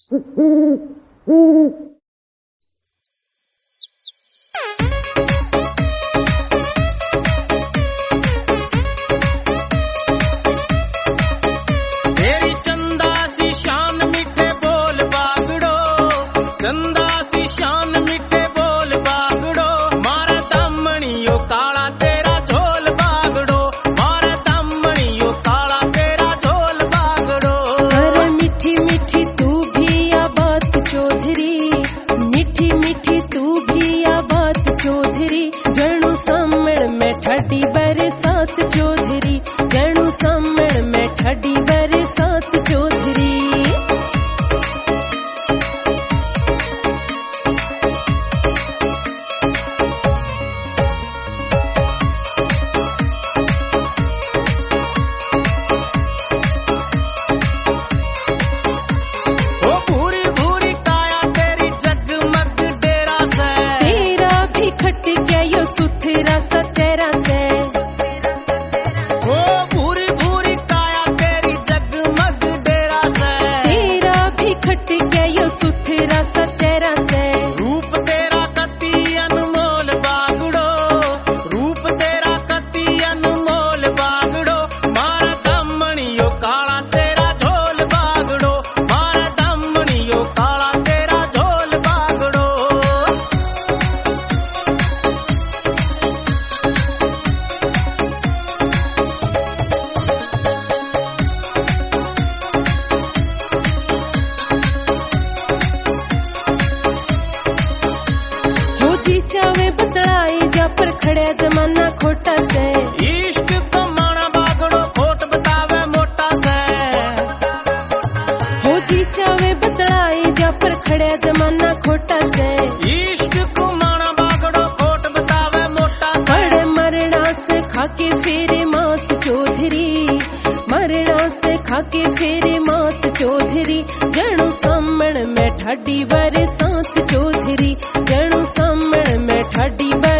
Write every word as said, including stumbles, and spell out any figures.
जमाना खोटा से इश्क को माना बागड़ो खोट बतावे मोटा से हो जी चावे बतलाई जा पर खड़े जमाना खोटा से इश्क को माना बागड़ो खोट बतावे मोटा से बड़े मरना से खाके फेरे मात चौधरी मरना से खाके फेरे मात चौधरी जणु सामण में ठाडी बारे सांत चौधरी जणु सामण में ठाडी बारे